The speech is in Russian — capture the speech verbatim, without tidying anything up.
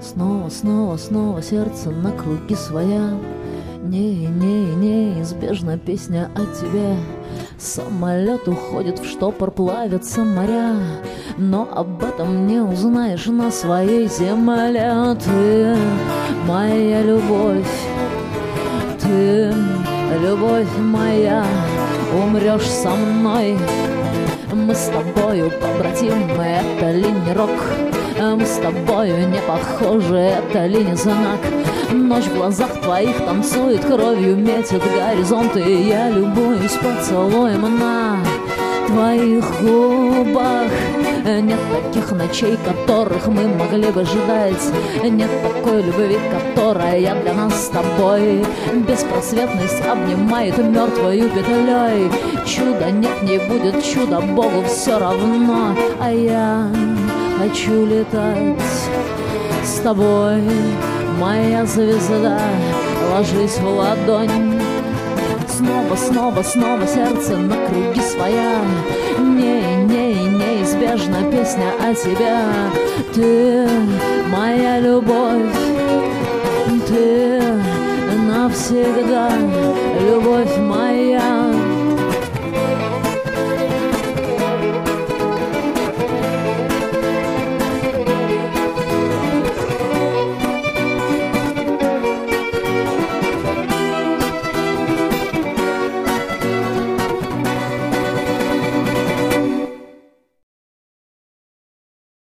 Снова, снова, снова сердце на круги своя. Не, не, неизбежна песня о тебе. Самолет уходит в штопор, плавятся моря, но об этом не узнаешь на своей земле. Ты моя любовь, ты любовь моя, умрешь со мной. Мы с тобою побратимы, это ли не рок? Мы с тобою не похожи, это ли не знак? Ночь в глазах твоих танцует, кровью метит горизонты, и я любуюсь поцелуем на твоих губах. Нет таких ночей, которых мы могли бы ждать. Нет такой любви, которая для нас с тобой. Беспросветность обнимает мертвою петлей. Чуда нет, не будет чуда, Богу все равно. А я хочу летать с тобой, моя звезда, ложись в ладонь. Снова, снова, снова сердце на круги своя. Не, не, неизбежна песня о тебе. Ты моя любовь, ты навсегда любовь моя.